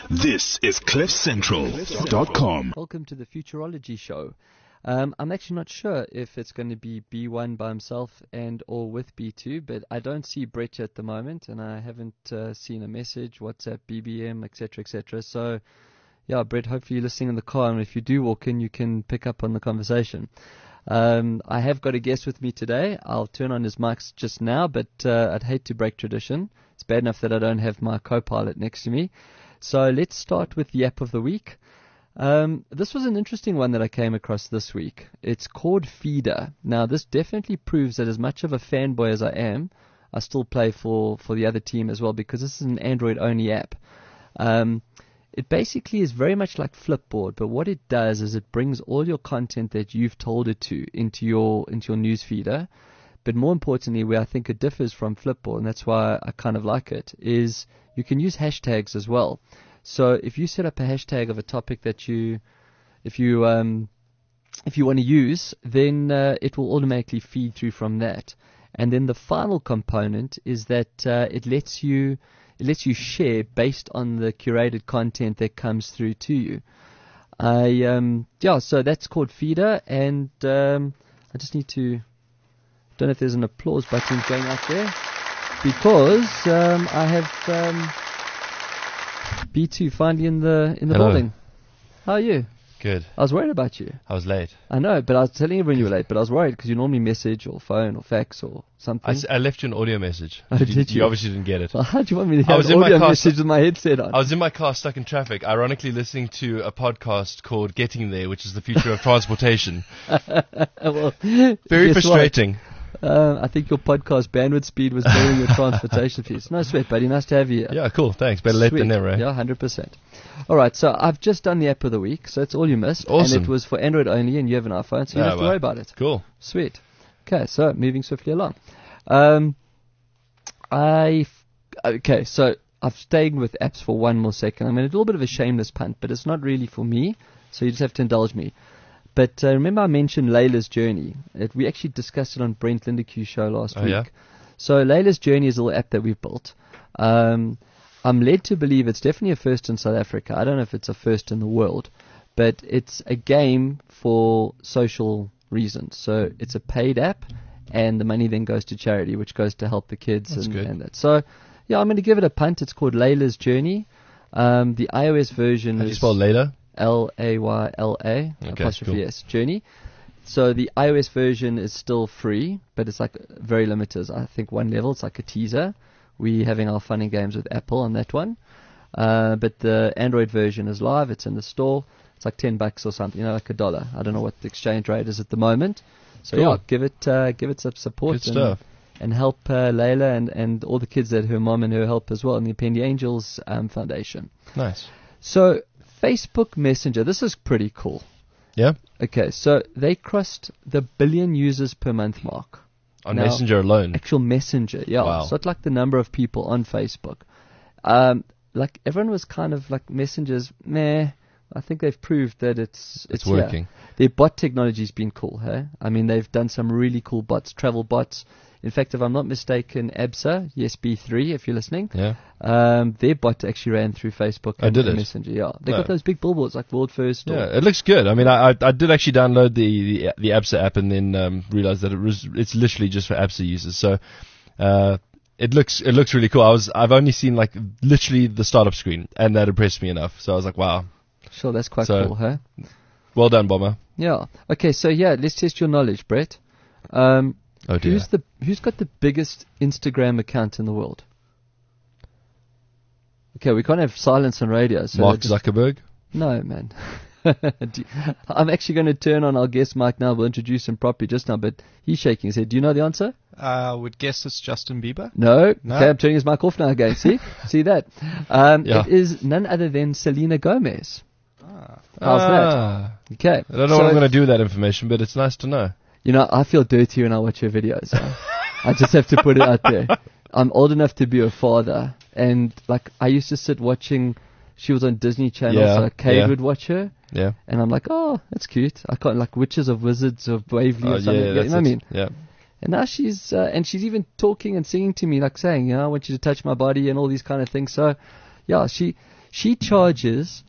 This is CliffCentral.com. Welcome to the Futurology Show. I'm actually not sure if it's going to be B1 by himself and or with B2, but I don't see Brett at the moment, and I haven't seen a message, WhatsApp, BBM, etc., etc. So, yeah, Brett, hopefully you're listening in the car, and if you do walk in, you can pick up on the conversation. I have got a guest with me today. I'll turn on his mics just now, but I'd hate to break tradition. It's bad enough that I don't have my co-pilot next to me. So let's start with the app of the week. This was an interesting one that I came across this week. It's called Feeder. Now, this definitely proves that as much of a fanboy as I am, I still play for the other team as well, because this is an Android-only app. It basically is very much like Flipboard, but what it does is it brings all your content that you've told it to into your news feeder. But more importantly, where I think it differs from Flipboard, and that's why I kind of like it, is you can use hashtags as well. So if you set up a hashtag of a topic that if you want to use, then it will automatically feed through from that. And then the final component is that it lets you share based on the curated content that comes through to you. So that's called Feeder, and I just need to. Don't know if there's an applause button going out there, because I have B2 finally in the building. How are you? Good. I was worried about you. I was late. I know, but I was telling everyone you were late, but I was worried because you normally message or phone or fax or something. I left you an audio message. Oh, did you? You obviously didn't get it. Well, how do you want me to have an audio message with my headset on? I was in my car stuck in traffic, ironically listening to a podcast called Getting There, which is the future of transportation. Well, Very frustrating. I think your podcast bandwidth speed was better than your transportation fees. No sweat, buddy. Nice to have you here. Yeah, cool. Thanks. Better late than never. Yeah, 100%. All right, so I've just done the app of the week, so it's all you missed. Awesome. And it was for Android only, and you have an iPhone, so you don't have to worry about it. Cool. Sweet. Okay, so moving swiftly along. So I've stayed with apps for one more second. I'm going to do a little bit of a shameless punt, but it's not really for me, so you just have to indulge me. But remember I mentioned Layla's Journey. We actually discussed it on Brent Lindeque's show last week. Yeah? So Layla's Journey is a little app that we've built. I'm led to believe it's definitely a first in South Africa. I don't know if it's a first in the world, but it's a game for social reasons. So it's a paid app, and the money then goes to charity, which goes to help the kids. That's good. And that. So, yeah, I'm going to give it a punt. It's called Layla's Journey. The iOS version How do you spell Layla? Layla, apostrophe cool. S, Journey. So the iOS version is still free, but it's like very limited. I think one level, it's like a teaser. We're having our fun and games with Apple on that one. But the Android version is live. It's in the store. It's like $10 or something, like $1. I don't know what the exchange rate is at the moment. So cool. yeah, give it some support. Good stuff. And help Layla and all the kids that her mom and her help as well in the Pendy Angels Foundation. Nice. So Facebook Messenger, this is pretty cool. Yeah? Okay, so they crossed the 1 billion users per month mark. On Messenger alone? Actual Messenger, yeah. Wow. So it's like the number of people on Facebook. Like everyone was kind of like Messengers, meh. I think they've proved that it's working. Their bot technology's been cool, hey? I mean, they've done some really cool bots, travel bots. In fact, if I'm not mistaken, ABSA, yes, B3, if you're listening, their bot actually ran through Facebook and Messenger. Yeah, they got those big billboards like World First. Yeah, it looks good. I mean, I did actually download the ABSA app and then realized that it's literally just for ABSA users. So it looks really cool. I've only seen like literally the startup screen, and that impressed me enough. So I was like, wow. Sure, that's quite cool, huh? Well done, Bomber. Yeah. Okay, so let's test your knowledge, Brett. Oh dear. Who's got the biggest Instagram account in the world? Okay, we can't have silence on radio. So Mark Zuckerberg? No, man. I'm actually going to turn on our guest Mike now. We'll introduce him properly just now, but he's shaking his head. Do you know the answer? I would guess it's Justin Bieber. No. Okay, I'm turning his mic off now again. See that? It is none other than Selena Gomez. How's that? Okay. I don't know what I'm going to do with that information, but it's nice to know. I feel dirty when I watch her videos. I just have to put it out there. I'm old enough to be a father, and like I used to sit watching. She was on Disney Channel, so Cade would watch her. Yeah. And I'm like, oh, that's cute. I can't like Witches of Wizards of Waverly or something. Yeah, you know what I mean? Yeah. And now she's even talking and singing to me, like saying, I want you to touch my body and all these kind of things. So, yeah, She charges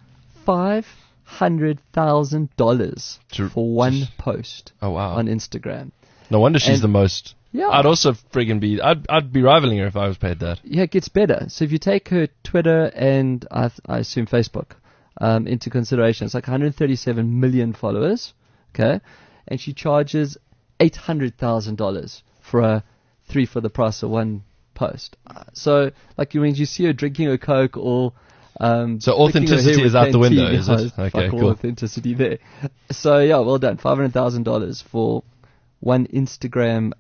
$500,000 for one post Oh wow! on Instagram. No wonder she's And- the most. Yeah. I'd also friggin' be. I'd be rivaling her if I was paid that. Yeah, it gets better. So if you take her Twitter and I assume Facebook into consideration, it's like 137 million followers, okay? And she charges $800,000 for a 3 for the price of one post. So like when you see her drinking her Coke or So authenticity is out the window, is it? Okay, fuck all cool. authenticity there. So yeah, well done. $500,000 for one Instagram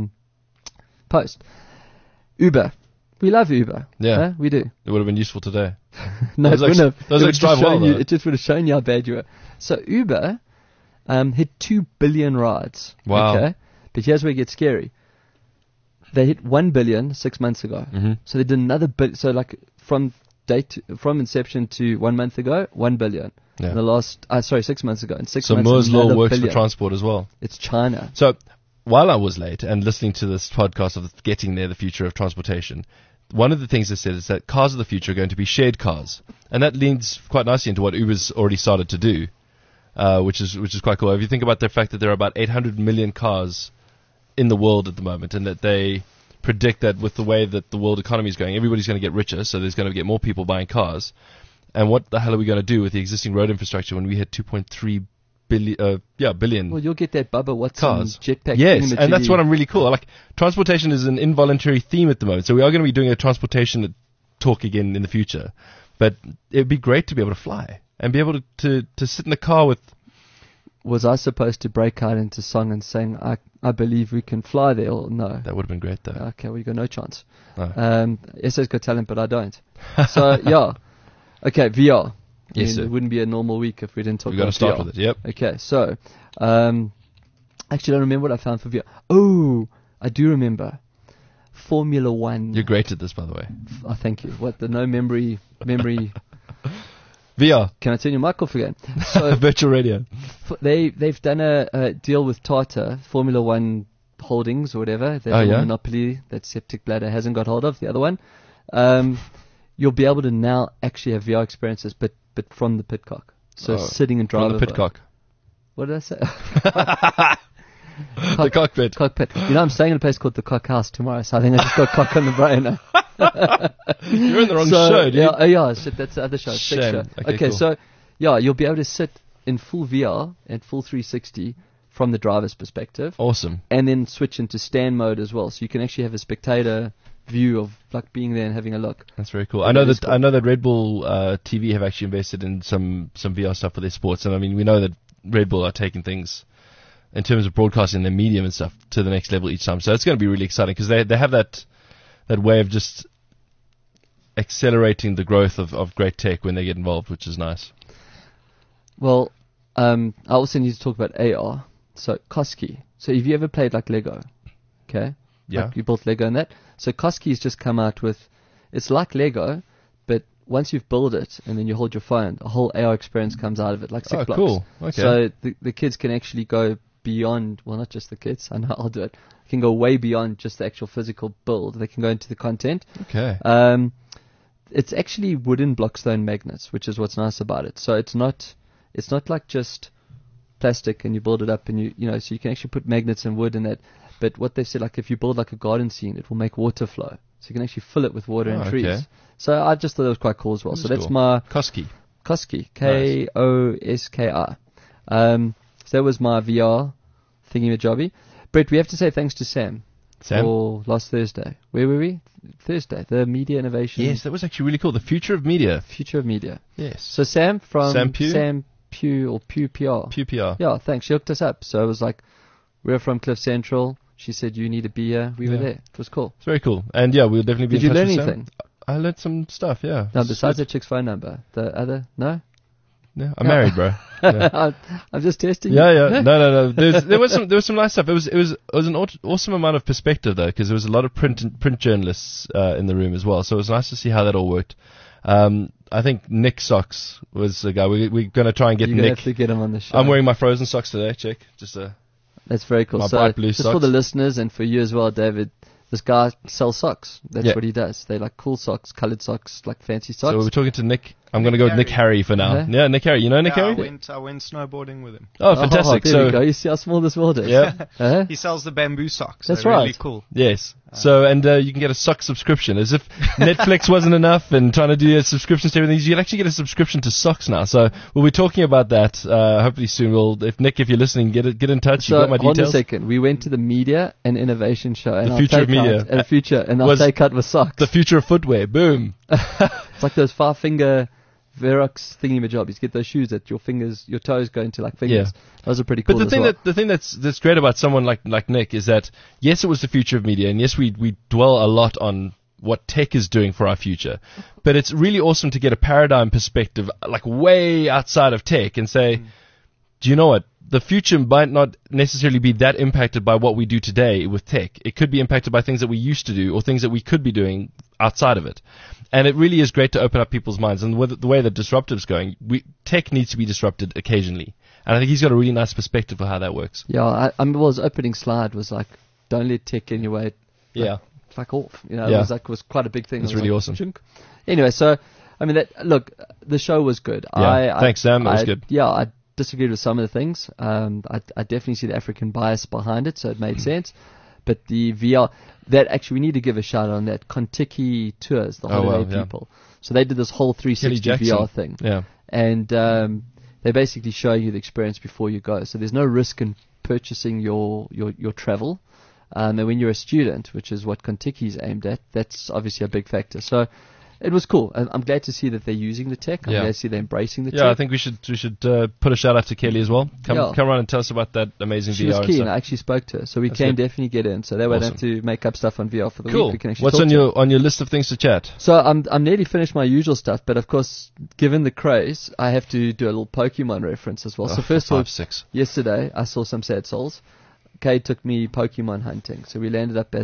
post. Uber. We love Uber. Yeah. Huh? We do. It would have been useful today. No, Those it wouldn't have. those It would ex just drive well, shown you- though. It just would have shown you how bad you were. So Uber hit 2 billion rides. Wow. Okay? But here's where it gets scary. They hit 1 billion 6 months ago. Mhm. So they did another bit. So like from inception to 1 month ago, 1 billion. Yeah. In the last, 6 months ago. In 6 So months, Moore's law another works billion. for transport as well. It's China. So while I was late and listening to this podcast of Getting There, the Future of Transportation, one of the things they said is that cars of the future are going to be shared cars. And that leads quite nicely into what Uber's already started to do, which is quite cool. If you think about the fact that there are about 800 million cars in the world at the moment, and that they predict that with the way that the world economy is going, everybody's going to get richer, so there's going to get more people buying cars. And what the hell are we going to do with the existing road infrastructure when we hit 2.3 billion Well, you'll get that Bubba Watson cars? jetpack. Yes, thingamajiggy. and that's what I'm really cool. Like, transportation is an involuntary theme at the moment, so we are going to be doing a transportation talk again in the future. But it'd be great to be able to fly and be able to sit in the car with. Was I supposed to break out into song and sing, I believe we can fly there, or no? That would have been great, though. Okay, well, you got no chance. No. SA's got talent, but I don't. So, yeah. Okay, VR. Yes, sir. It wouldn't be a normal week if we didn't talk We've got about to start VR. with it, yep. Okay, so, actually, I don't remember what I found for VR. Oh, I do remember. Formula One. You're great at this, by the way. Oh, thank you. What, the no memory... VR. Can I turn your mic off again? So, Virtual radio. they've done a deal with Tata, Formula One Holdings or whatever. That Oh, yeah? monopoly that Septic Bladder hasn't got hold of, the other one. You'll be able to now actually have VR experiences, but from the pitcock. So sitting and driving. From the pitcock. What did I say? The cockpit. Cockpit. You know, I'm staying in a place called the Cock House tomorrow, so I think I just got cock on the brain. You're in the wrong So, show, dude. Yeah, shit, that's the other show. It's Six Shame. show. Okay, cool. So, yeah, you'll be able to sit in full VR and full 360 from the driver's perspective, Awesome. and then switch into stand mode as well. So you can actually have a spectator view of like being there and having a look. That's very cool. Yeah, I know that is that cool. I know that Red Bull TV have actually invested in some VR stuff for their sports, and I mean we know that Red Bull are taking things in terms of broadcasting their medium and stuff to the next level each time. So it's going to be really exciting because they have that way of just accelerating the growth of great tech when they get involved, which is nice. Well, I also need to talk about AR. So Koski. So have you ever played like Lego? Okay. Yeah. Like you built Lego and that. So Koski's just come out with, it's like Lego, but once you've built it and then you hold your phone, a whole AR experience comes out of it, like 6 Oh, blocks. cool. Okay. So the kids can actually go beyond, well, not just the kids, I know I'll do it, can go way beyond just the actual physical build. They can go into the content. Okay. It's actually wooden blockstone magnets, which is what's nice about it. So it's not like just plastic and you build it up and you know, so you can actually put magnets and wood in it. But what they said, like if you build like a garden scene, it will make water flow. So you can actually fill it with water and trees. Okay. So I just thought it was quite cool as well. That so is that's cool. my Koski. Koski, Koski. So that was my VR thingy-majobby. Brett, we have to say thanks to Sam. Sam? For last Thursday. Where were we? Thursday. The Media Innovation. Yes, that was actually really cool. The future of media. Future of Media. Yes. So Sam from Sam Pugh? Sam Pugh or Pugh PR. Pew PR. Yeah, thanks. She hooked us up. So it was like, we're from Cliff Central. She said, you need to be here. We were Yeah. there. It was cool. It's very cool. And yeah, we'll definitely be Did in you touch learn with Sam. anything? I learned some stuff, yeah. No, besides the chick's phone number. The other? No? Yeah, I'm married, bro. Yeah. I'm just testing Yeah, you. yeah. No. There was some nice stuff. It was an awesome amount of perspective though, because there was a lot of print journalists in the room as well. So it was nice to see how that all worked. I think Nick Socks was the guy. We're going to try and get You're going to Nick. have to get him on the show. I'm wearing my Frozen socks today. Check. That's very cool. my So bright blue just socks. for the listeners and for you as well, David, this guy sells socks. That's Yeah. what he does. They like cool socks, colored socks, like fancy socks. So we're talking to Nick I'm going to go with Nick Harry for now. Okay. Yeah, Nick Harry. You know Nick Yeah, Harry? I went snowboarding with him. Oh, fantastic. There we go. You see how small this world is. Yeah. He sells the bamboo socks. That's They're right. really cool. Yes. So, and you can get a sock subscription. As if Netflix wasn't enough and trying to do a subscription to everything, you can actually get a subscription to socks now. So we'll be talking about that hopefully soon. If you're listening, get in touch. So, You've got my hold on a details. second. We went to the media and innovation show. And The our future of takeout- media. And the future. And our Was takeout was socks. The future of footwear. Boom. It's like those 5-finger Verox thingy-majobs. You get those shoes that your toes go into like fingers. Those are pretty cool. But as well. the thing that's great about someone like Nick is that yes, it was the future of media, and yes, we dwell a lot on what tech is doing for our future, but it's really awesome to get a paradigm perspective, like way outside of tech, and say, do you know what? The future might not necessarily be that impacted by what we do today with tech. It could be impacted by things that we used to do or things that we could be doing outside of it. And it really is great to open up people's minds. And with the way that Disruptive's going, tech needs to be disrupted occasionally. And I think he's got a really nice perspective for how that works. Yeah, his opening slide was like, don't let tech in your way. Yeah. Fuck off. Yeah. It was quite a big thing. It's I was really like, awesome. chunk. Anyway, so, I mean, the show was good. Yeah. Thanks, Sam. That was good. Yeah, I disagreed with some of the things. I definitely see the African bias behind it, so it made sense. But the VR, we need to give a shout out on that. Kontiki Tours, the holiday people. So they did this whole 360 VR thing. Yeah. And they basically show you the experience before you go. So there's no risk in purchasing your travel. And when you're a student, which is what Kontiki's aimed at, that's obviously a big factor. So it was cool. I'm glad to see that they're using the tech. I'm glad to see they're embracing the tech. Yeah, I think we should put a shout out to Kelly as well. Come around and tell us about that amazing she VR. She was and keen. stuff. I actually spoke to her, so we That's can good. definitely get in. So that way I don't have to make up stuff on VR for the week. We can actually What's talk on your list of things to chat? So I'm nearly finished my usual stuff, but of course, given the craze, I have to do a little Pokemon reference as well. So first of all, yesterday I saw some sad souls. Kay took me Pokemon hunting, so we landed up at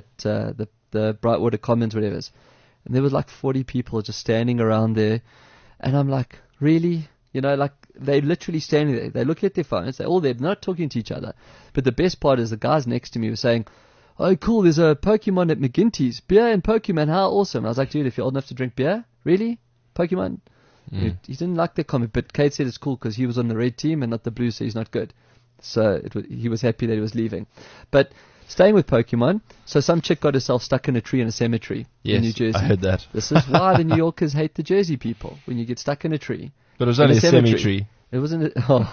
the Brightwater Commons, whatever it is. And there was like 40 people just standing around there. And I'm like, really? Like they're literally standing there. They look at their phones. They're all there. They're not talking to each other. But the best part is the guys next to me were saying, oh, cool, there's a Pokemon at McGinty's. Beer and Pokemon, how awesome. And I was like, dude, if you're old enough to drink beer, really? Pokemon? He didn't like the comment, but Kate said it's cool because he was on the red team and not the blue, so he's not good. So he was happy that he was leaving. But staying with Pokemon, so some chick got herself stuck in a tree in a cemetery in New Jersey. I heard that. This is why the New Yorkers hate the Jersey people, when you get stuck in a tree. But it was only a cemetery. It wasn't.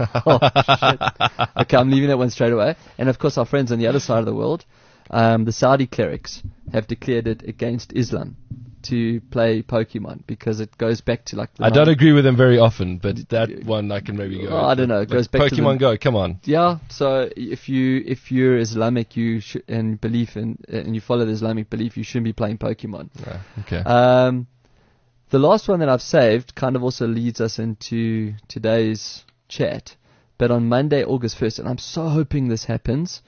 Shit. Okay, I'm leaving that one straight away. And of course, our friends on the other side of the world, the Saudi clerics, have declared it against Islam to play Pokemon because it goes back to like. I don't agree with them very often, but that one I can maybe go. I don't know. It goes back to Pokemon Go. Come on. Yeah. So if you're Islamic, and belief and you follow the Islamic belief, you shouldn't be playing Pokemon. Okay. The last one that I've saved kind of also leads us into today's chat, but on Monday, August 1st, and I'm so hoping this happens.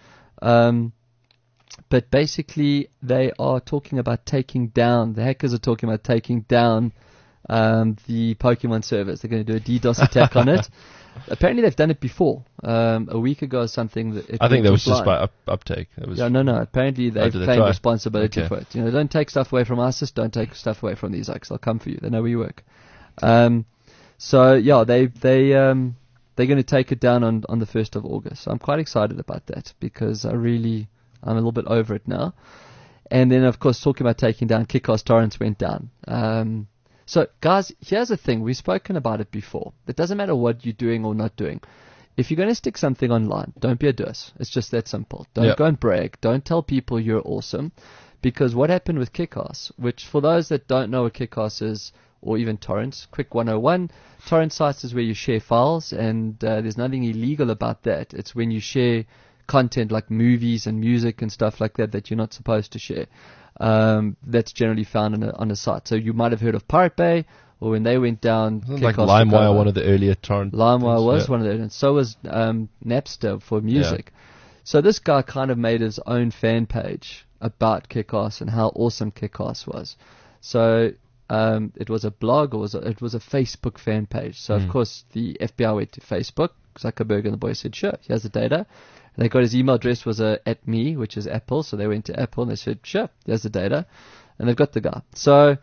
But basically, they are talking about the hackers are talking about taking down the Pokemon servers. They're going to do a DDoS attack on it. Apparently, they've done it before. A week ago or something. I think that was just by uptake. No. Apparently, they've claimed responsibility for it. Don't take stuff away from ISIS. Don't take stuff away from these guys. They'll come for you. They know where you work. So, yeah, they're going to take it down on the 1st of August. So I'm quite excited about that because I'm a little bit over it now. And then, of course, talking about taking down Kick-Ass Torrents went down. So, guys, here's the thing. We've spoken about it before. It doesn't matter what you're doing or not doing. If you're going to stick something online, don't be a diss. It's just that simple. Don't go and brag. Don't tell people you're awesome. Because what happened with Kick-Ass, which for those that don't know what Kick-Ass is, or even torrents, quick 101, torrent sites is where you share files, and there's nothing illegal about that. It's when you share content like movies and music and stuff like that you're not supposed to share. That's generally found on a site. So you might have heard of Pirate Bay, or when they went down, like LimeWire, one of the earlier torrent. LimeWire was one of those, and so was Napster for music. So this guy kind of made his own fan page about Kick-Ass and how awesome Kick-Ass was. So it was a blog, or it was a Facebook fan page. So of course the FBI went to Facebook. Zuckerberg and the boys said, sure, here's the data. And they got his email address was @me, which is Apple. So they went to Apple and they said, sure, there's the data. And they've got the guy. So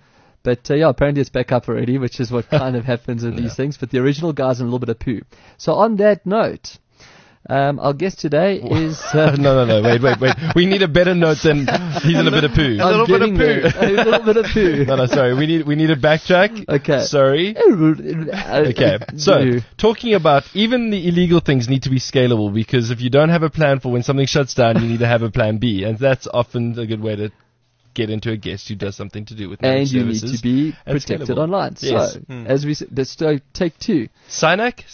But yeah, apparently it's back up already, which is what kind of happens with these things. But the original guy's in a little bit of poo. So on that note, our guest today is... No, wait. We need a better note than he's in a bit of poo. A little bit of poo. No, sorry. We need a backtrack. Okay. Sorry. Okay. So, talking about even the illegal things need to be scalable, because if you don't have a plan for when something shuts down, you need to have a plan B. And that's often a good way to get into a guest who does something to do with managed and you services. need to be protected scalable. online. Yes. So, as we said, let's take two. Synack?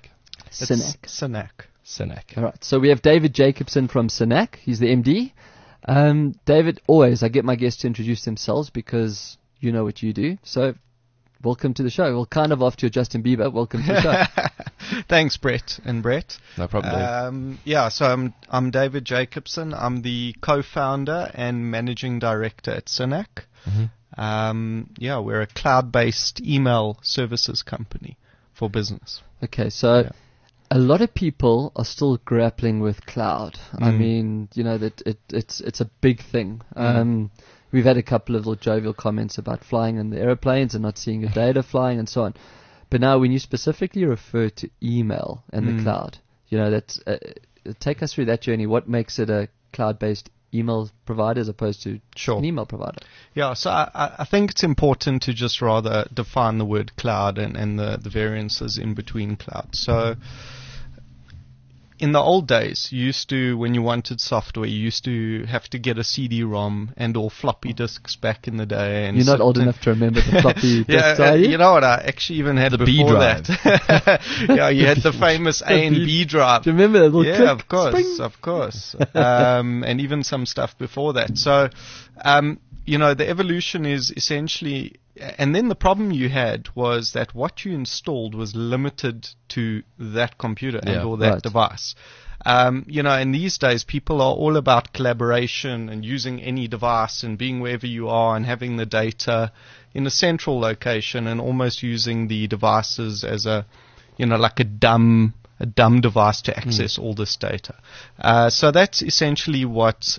Synack. All right. So we have David Jacobson from Synack. He's the MD. David, always I get my guests to introduce themselves because you know what you do. So welcome to the show. Well, kind of after your Justin Bieber, welcome to the show. Thanks, Brett and Brett. No problem, Dave. So I'm David Jacobson. I'm the co-founder and managing director at Synack. Mm-hmm. We're a cloud-based email services company for business. Okay, so a lot of people are still grappling with cloud. I mean, that it's a big thing. We've had a couple of little jovial comments about flying in the aeroplanes and not seeing your data flying and so on. But now when you specifically refer to email and the cloud, that's take us through that journey. What makes it a cloud-based email provider as opposed to an email provider? Yeah, so I think it's important to just rather define the word cloud and the variances in between cloud. So in the old days, you used to, when you wanted software, you used to have to get a CD-ROM and or floppy disks back in the day. And you're not old enough to remember the floppy disks, are you? You know what? I actually even had the before B drive. that. Yeah, you had the famous A and B drive. Do you remember that little click? Yeah, of course. And even some stuff before that. So, the evolution is essentially... And then the problem you had was that what you installed was limited to that computer or that device. And these days people are all about collaboration and using any device and being wherever you are and having the data in a central location and almost using the devices as like a dumb device to access all this data. So that's essentially what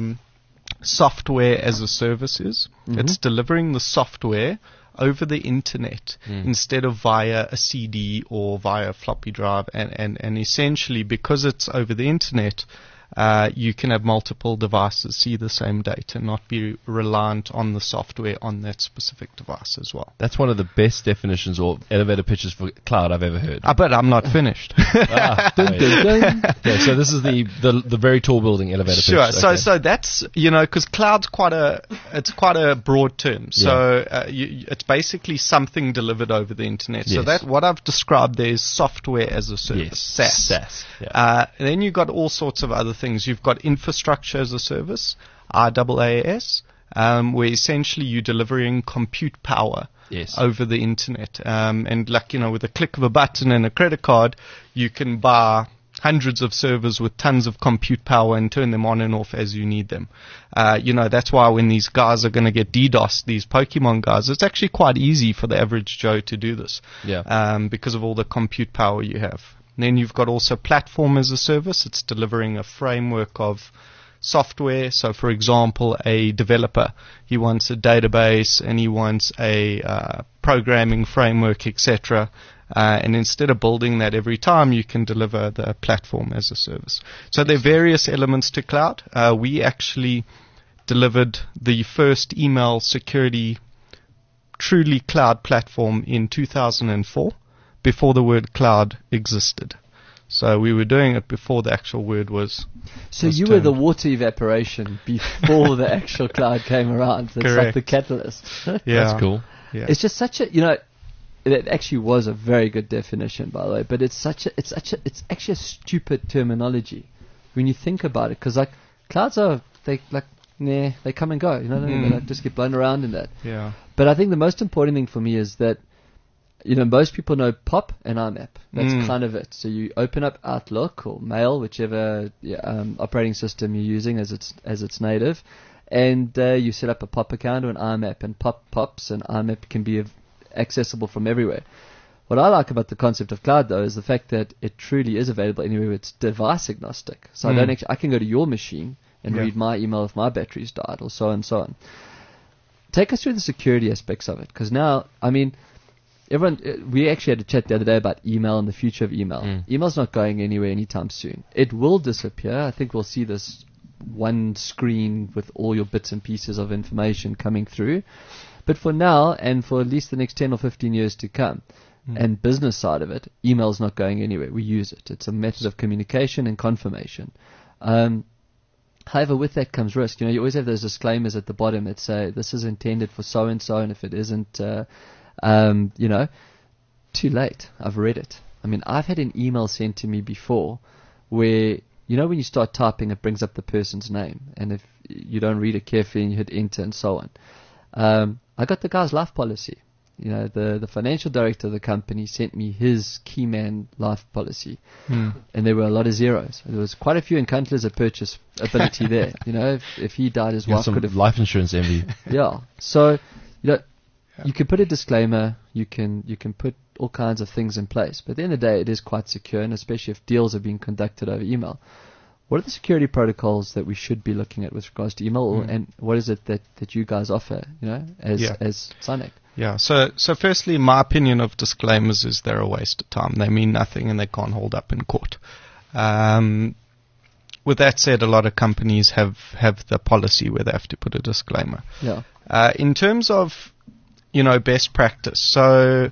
software as a service is. It's delivering the software over the internet instead of via a CD or via a floppy drive. And essentially, because it's over the internet, you can have multiple devices see the same data, not be reliant on the software on that specific device as well. That's one of the best definitions or elevator pitches for cloud I've ever heard. But I'm not finished. Okay, so this is the very tall building elevator pitch. Sure. Okay. So that's, because cloud's quite a broad term. So it's basically something delivered over the internet. Yes. So that what I've described there is software as a service, SaaS. Yeah. Then you've got all sorts of other things. You've got infrastructure as a service, IaaS, where essentially you're delivering compute power over the internet. And with a click of a button and a credit card, you can buy hundreds of servers with tons of compute power and turn them on and off as you need them. That's why when these guys are going to get DDoS, these Pokemon guys, it's actually quite easy for the average Joe to do this. Because of all the compute power you have. And then you've got also platform as a service. It's delivering a framework of software. So, for example, a developer, he wants a database and he wants a programming framework, etc. And instead of building that every time, you can deliver the platform as a service. So there are various elements to cloud. We actually delivered the first email security truly cloud platform in 2004. Before the word cloud existed. So we were doing it before the actual word was. So you were the water evaporation before the actual cloud came around. It's like the catalyst. That's cool. Yeah. It's just such a, it actually was a very good definition, by the way, but it's actually a stupid terminology when you think about it, because clouds they come and go, they just get blown around in that. Yeah. But I think the most important thing for me is that most people know POP and IMAP. That's kind of it. So you open up Outlook or Mail, whichever operating system you're using as its native, and you set up a POP account or an IMAP, and POP pops and IMAP can be accessible from everywhere. What I like about the concept of cloud, though, is the fact that it truly is available anywhere. It's device agnostic. So I can go to your machine and read my email if my battery's died, or so and so on. take us through the security aspects of it, because now, I mean, we actually had a chat the other day about email and the future of email. Email's not going anywhere anytime soon. It will disappear. I think we'll see this one screen with all your bits and pieces of information coming through. But for now, and for at least the next 10 or 15 years to come, and business side of it, email's not going anywhere. We use it. It's a method of communication and confirmation. However, with that comes risk. You always have those disclaimers at the bottom that say this is intended for so-and-so, and if it isn't, too late. I've read it. I mean, I've had an email sent to me before where, when you start typing, it brings up the person's name, and if you don't read it carefully and you hit enter and so on. I got the guy's life policy. The financial director of the company sent me his key man life policy, and there were a lot of zeros. There was quite a few encounters of purchase ability there. If he died, his wife could have life insurance envy. Yeah. So, you can put a disclaimer. You can put all kinds of things in place. But at the end of the day, it is quite secure, and especially if deals are being conducted over email. What are the security protocols that we should be looking at with regards to email, and what is it that you guys offer, as Synact? Yeah, so firstly, my opinion of disclaimers is they're a waste of time. They mean nothing and they can't hold up in court. With that said, a lot of companies have the policy where they have to put a disclaimer. Yeah. In terms of, best practice, so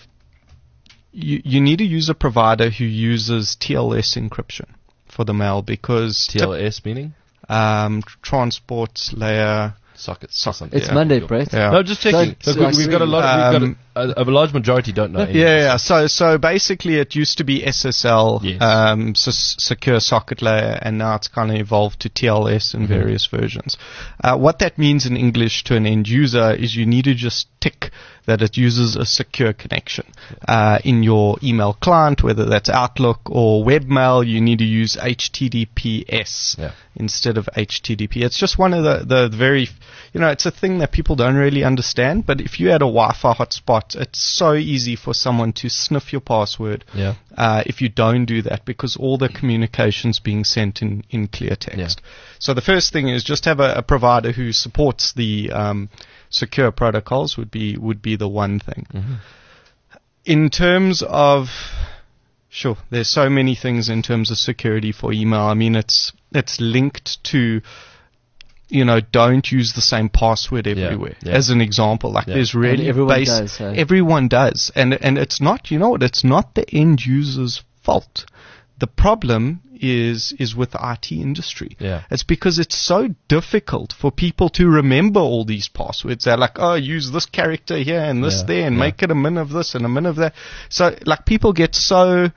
you need to use a provider who uses TLS encryption for the mail, because TLS meaning? Transport Layer Sockets. It's Monday, Brett. Yeah. No, just checking. We've got a lot. A large majority don't know. Yeah. So basically, it used to be SSL, Secure Socket Layer, and now it's kind of evolved to TLS in various versions. What that means in English to an end user is you need to just tick that it uses a secure connection in your email client, whether that's Outlook or webmail. You need to use HTTPS instead of HTTP. It's just one of the very, it's a thing that people don't really understand. But if you had a Wi-Fi hotspot, it's so easy for someone to sniff your password if you don't do that, because all the communication's being sent in clear text. So the first thing is just have a provider who supports the secure protocols would be the one thing. In terms of, there's so many things in terms of security for email. I mean, it's linked to, don't use the same password everywhere. As an example, there's really everyone does, and it's not, it's not the end user's fault. The problem is with the IT industry. It's because it's so difficult for people to remember all these passwords. They're like, use this character here and this there, and make it a min of this and a min of that. So people get so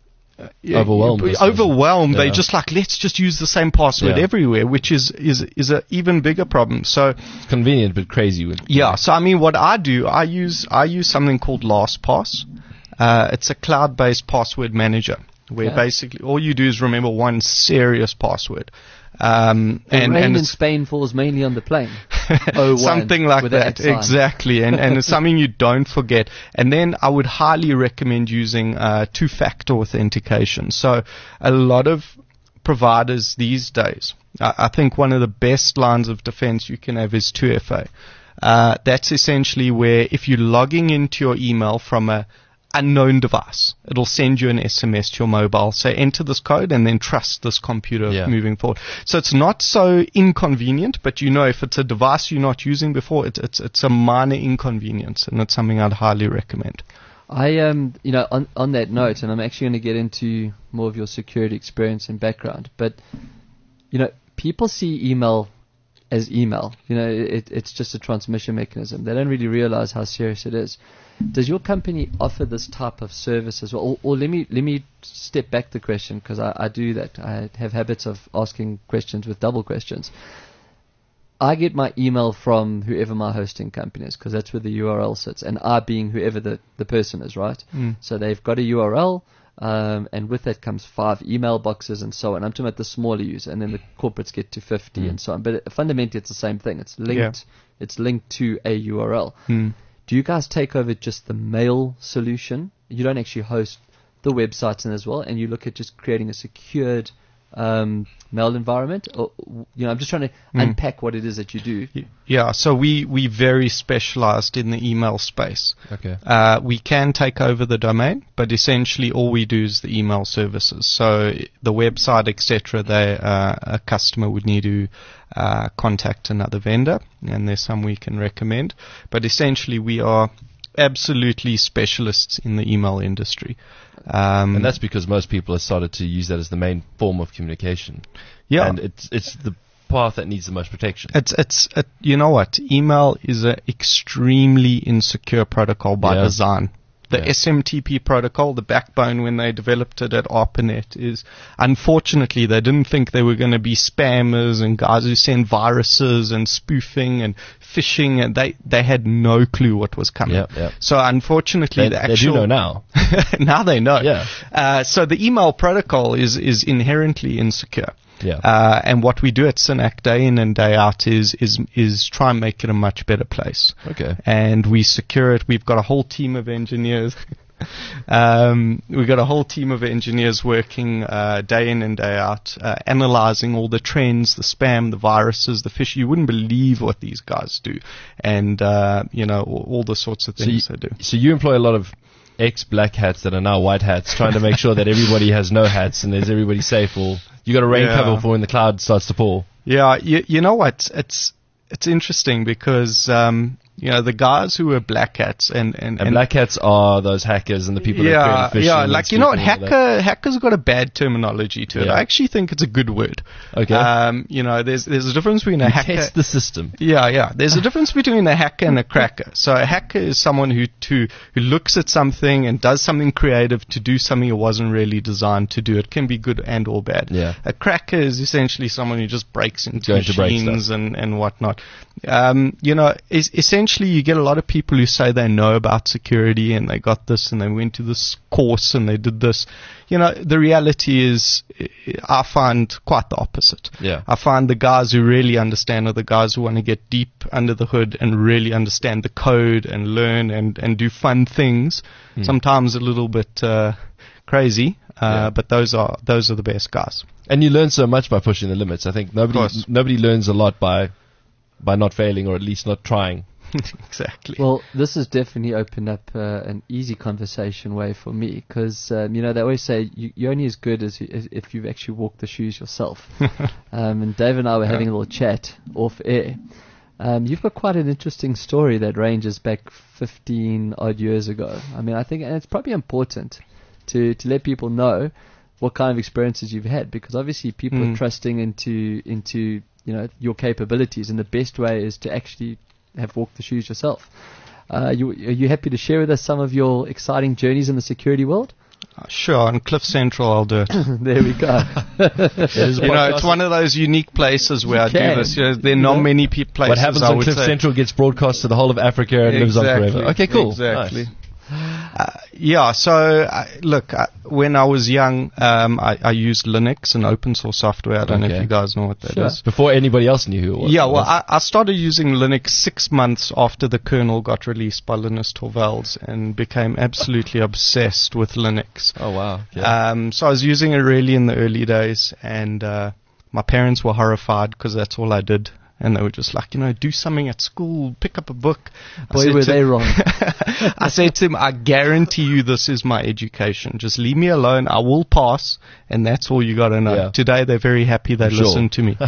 overwhelmed. They just let's just use the same password everywhere, which is an even bigger problem. So it's convenient but crazy. So I mean, what I do, I use something called LastPass. It's a cloud-based password manager, where basically all you do is remember one serious password. And rain in Spain falls mainly on the plane. Something like that, exactly. And it's something you don't forget. And then I would highly recommend using two-factor authentication. So a lot of providers these days, I think one of the best lines of defense you can have is 2FA. That's essentially where if you're logging into your email from a unknown device, it'll send you an SMS to your mobile, say enter this code and then trust this computer moving forward. So it's not so inconvenient, but if it's a device you're not using before, it's a minor inconvenience, and it's something I'd highly recommend. I on that note, and I'm actually going to get into more of your security experience and background, but people see email as email. It's just a transmission mechanism. They don't really realize how serious it is. Does your company offer this type of service as well? Or let me step back the question, because I do that. I have habits of asking questions with double questions. I get my email from whoever my hosting company is, because that's where the URL sits, and I being whoever the person is, right? So they've got a URL, and with that comes 5 email boxes and so on. I'm talking about the smaller user, and then the corporates get to 50 and so on. But fundamentally, it's the same thing. It's linked. It's linked to a URL. Do you guys take over just the mail solution? You don't actually host the websites in as well, and you look at just creating a secured mail environment? Or, I'm just trying to unpack what it is that you do. Yeah, so we very specialized in the email space. Okay. We can take over the domain, but essentially all we do is the email services. So the website, etc., a customer would need to contact another vendor, and there's some we can recommend. But essentially we are absolutely specialists in the email industry. And that's because most people have started to use that as the main form of communication. Yeah. And it's the path that needs the most protection. You know what? Email is an extremely insecure protocol by design. The SMTP protocol, the backbone when they developed it at ARPANET, is unfortunately they didn't think they were going to be spammers and guys who send viruses and spoofing and phishing, and they had no clue what was coming. So unfortunately, they do know now. Now they know. Yeah. So the email protocol is inherently insecure. Yeah. And what we do at Synack day in and day out is try and make it a much better place. Okay. And we secure it. We've got a whole team of engineers. We've got a whole team of engineers working day in and day out, analyzing all the trends, the spam, the viruses, the fish. You wouldn't believe what these guys do, and all the sorts of things they do. So you employ a lot of ex-black hats that are now white hats, trying to make sure that everybody has no hats and everybody safe. Or you got a rain cover for when the cloud starts to pour. Yeah, you know what? It's interesting because the guys who wear black hats and black hats are those hackers and the people that create phishing. Like hackers got a bad terminology to it. I actually think it's a good word. Okay. There's a difference between a hacker. Test the system. Yeah. There's a difference between a hacker and a cracker. So a hacker is someone who looks at something and does something creative to do something it wasn't really designed to do. It can be good and or bad. Yeah. A cracker is essentially someone who just breaks into machines and whatnot. Essentially you get a lot of people who say they know about security and they got this and they went to this course and they did this. The reality is I find quite the opposite. Yeah. I find the guys who really understand are the guys who want to get deep under the hood and really understand the code and learn and do fun things. Sometimes a little bit crazy, but those are the best guys. And you learn so much by pushing the limits. I think nobody learns a lot by not failing, or at least not trying. Exactly. Well, this has definitely opened up an easy conversation way for me, because they always say you're only as good as if you've actually walked the shoes yourself. And Dave and I were having a little chat off air. You've got quite an interesting story that ranges back 15 odd years ago. I mean, I think, and it's probably important to let people know what kind of experiences you've had, because obviously people are trusting into your capabilities, and the best way is to actually have walked the shoes yourself. Are you happy to share with us some of your exciting journeys in the security world? Sure, on Cliff Central I'll do it. There we go. It's one of those unique places where I do this. There are not many places. What happens on Cliff Central gets broadcast to the whole of Africa and lives on forever. Okay, cool. Exactly. Nice. When I was young, I used Linux and open source software. I don't know if you guys know what that is. Before anybody else knew who it was. Yeah, well, I started using Linux 6 months after the kernel got released by Linus Torvalds and became absolutely obsessed with Linux. Oh, wow. Yeah. So I was using it really in the early days, and my parents were horrified because that's all I did. And they were just like, do something at school, pick up a book. Boy, were they wrong. I said to him, I guarantee you this is my education. Just leave me alone. I will pass. And that's all you got to know. Yeah. Today, they're very happy they listened to me.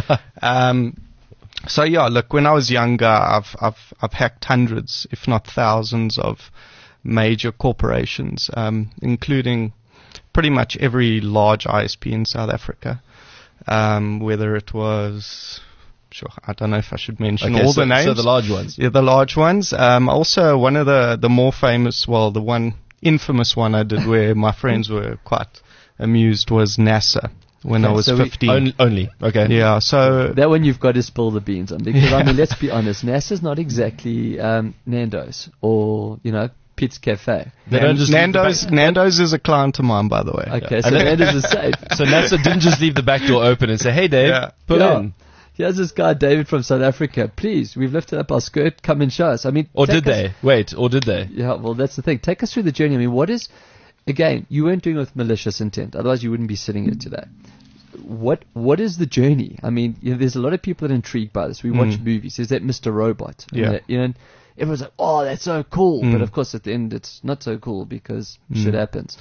When I was younger, I've hacked hundreds, if not thousands, of major corporations, including pretty much every large ISP in South Africa, whether it was... Sure, I don't know if I should mention all the names. So the large ones. Yeah, the large ones. Also, one of the more famous, the one infamous one I did where my friends were quite amused was NASA when I was 15. Only. Okay. Yeah, so... That one you've got to spill the beans on, because, I mean, let's be honest, NASA's not exactly Nando's or, Pete's Cafe. Nando's is a client of mine, by the way. Okay, so Nando's is safe. So NASA didn't just leave the back door open and say, hey, Dave, pull in. Here's this guy, David from South Africa. Please, we've lifted up our skirt. Come and show us. I mean, or did they? Yeah, well, that's the thing. Take us through the journey. I mean, again, you weren't doing it with malicious intent. Otherwise, you wouldn't be sitting here today. what is the journey? I mean, there's a lot of people that are intrigued by this. We watch movies. There's that Mr. Robot. Yeah. And everyone's like, oh, that's so cool. But of course, at the end, it's not so cool because shit happens.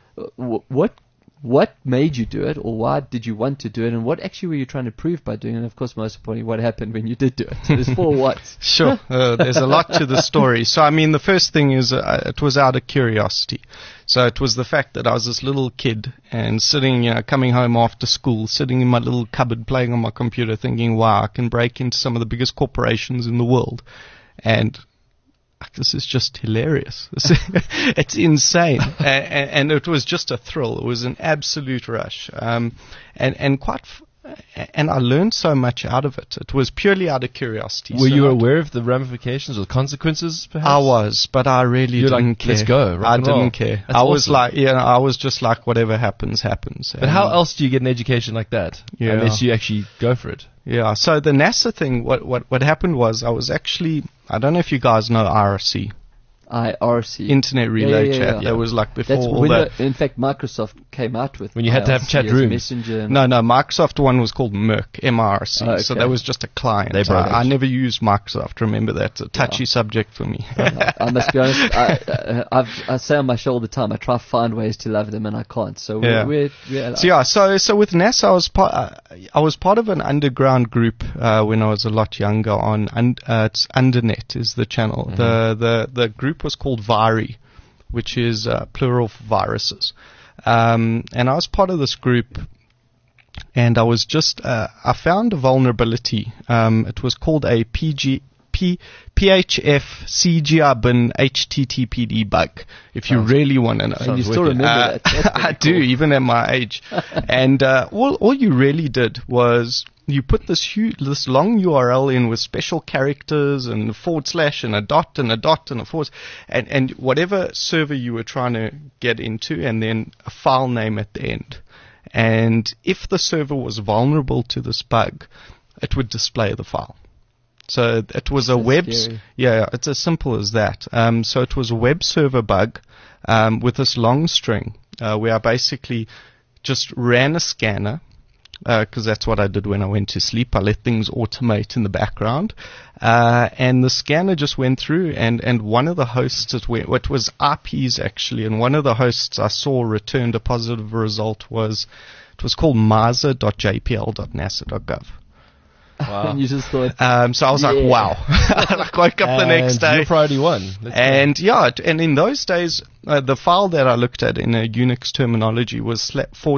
What made you do it, or why did you want to do it, and what actually were you trying to prove by doing it? And of course, most importantly, what happened when you did do it? So there's 4 whats. Sure, there's a lot to the story. So, I mean, the first thing is it was out of curiosity. So it was the fact that I was this little kid and sitting, coming home after school, sitting in my little cupboard playing on my computer thinking, wow, I can break into some of the biggest corporations in the world. And this is just hilarious. It's insane. And it was just a thrill. It was an absolute rush. And I learned so much out of it. It was purely out of curiosity. Were you aware of the ramifications or consequences, perhaps? I was, but I really didn't care. Let's go. I didn't care. That's I was awesome. I was just like, whatever happens, happens. But how else do you get an education like that? Yeah. Unless you actually go for it. Yeah. So the NASA thing, what happened was I was actually, I don't know if you guys know IRC. IRC. Internet Relay Chat. That was like before all that. In fact, Microsoft came out with when you had to have chat rooms. Messenger. No, Microsoft one was called Merck, MRC. Oh, okay. So that was just a client. I never used Microsoft. Remember, that's a touchy subject for me. I must be honest. I say on my show all the time. I try to find ways to love them, and I can't. So we're so with NASA, I was part of an underground group when I was a lot younger. It's Undernet is the channel. Mm-hmm. The group was called Vari, which is plural for viruses. And I was part of this group, and I was just, I found a vulnerability. It was called a PHF CGR bin HTTPD bug, if you really want to know. And you still remember that? I do, even at my age. And all you really did was you put this long URL in with special characters and / and a dot and a dot and a forward, and whatever server you were trying to get into, and then a file name at the end. And if the server was vulnerable to this bug, it would display the file. So it was it's as simple as that. So it was a web server bug with this long string where I basically just ran a scanner, because that's what I did when I went to sleep. I let things automate in the background, and the scanner just went through, and one of the hosts, it was IPs actually, and one of the hosts I saw returned a positive result. It was called maza.jpl.nasa.gov. Wow. And you just thought, so I was like, wow. I woke up the next day. Your priority one. And in those days, the file that I looked at in a Unix terminology was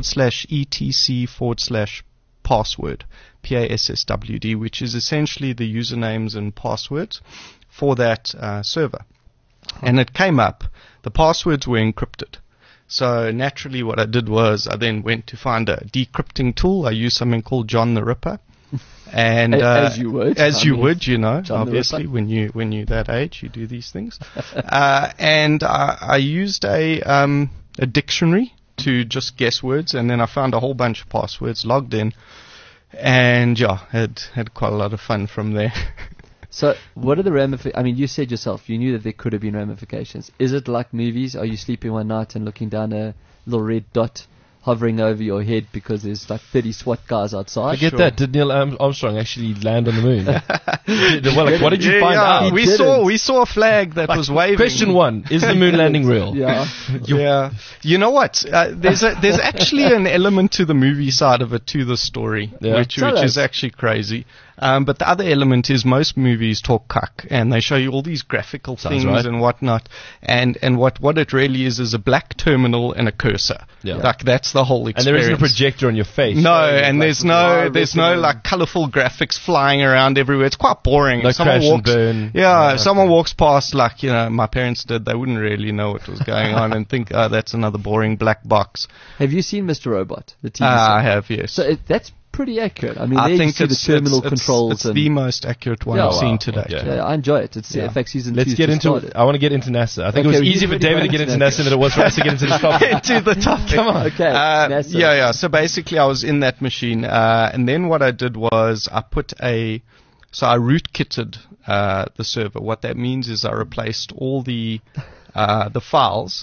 /etc/password, PASSWD, which is essentially the usernames and passwords for that server. And it came up, the passwords were encrypted. So naturally what I did was I then went to find a decrypting tool. I used something called John the Ripper. And as you would, obviously, when you're that age, you do these things. And I used a dictionary to just guess words, and then I found a whole bunch of passwords, logged in, and had quite a lot of fun from there. So, what are the ramifications? I mean, you said yourself, you knew that there could have been ramifications. Is it like movies? Are you sleeping one night and looking down a little red dot hovering over your head because there's like 30 SWAT guys outside? I get that. Did Neil Armstrong actually land on the moon? What did you find out? We saw a flag that was waving. Question 1: is the moon landing real? Yeah. You know what? There's actually an element to the movie side of it, to the story, which is actually crazy. But the other element is most movies talk cuck, and they show you all these graphical things and whatnot. And what it really is a black terminal and a cursor. Yeah. Like that's the whole experience. And there isn't a projector on your face. No, and there's no like colorful graphics flying around everywhere. It's quite boring. No crash and burn. Yeah, if someone walks past, like my parents did, they wouldn't really know what was going on and think, oh, that's another boring black box. Have you seen Mr. Robot, the TV show? I have, yes. So that's pretty accurate. I mean, I think you see the terminal controls. It's the most accurate one I've seen to date. Yeah, I enjoy it. It's in fact season 2. Let's get into it. I want to get into NASA. I think it was easier for David to get into NASA than it was for us to get into this topic. Into the topic. Come on. Okay. NASA. So basically, I was in that machine, and then what I did was I rootkitted the server. What that means is I replaced all the files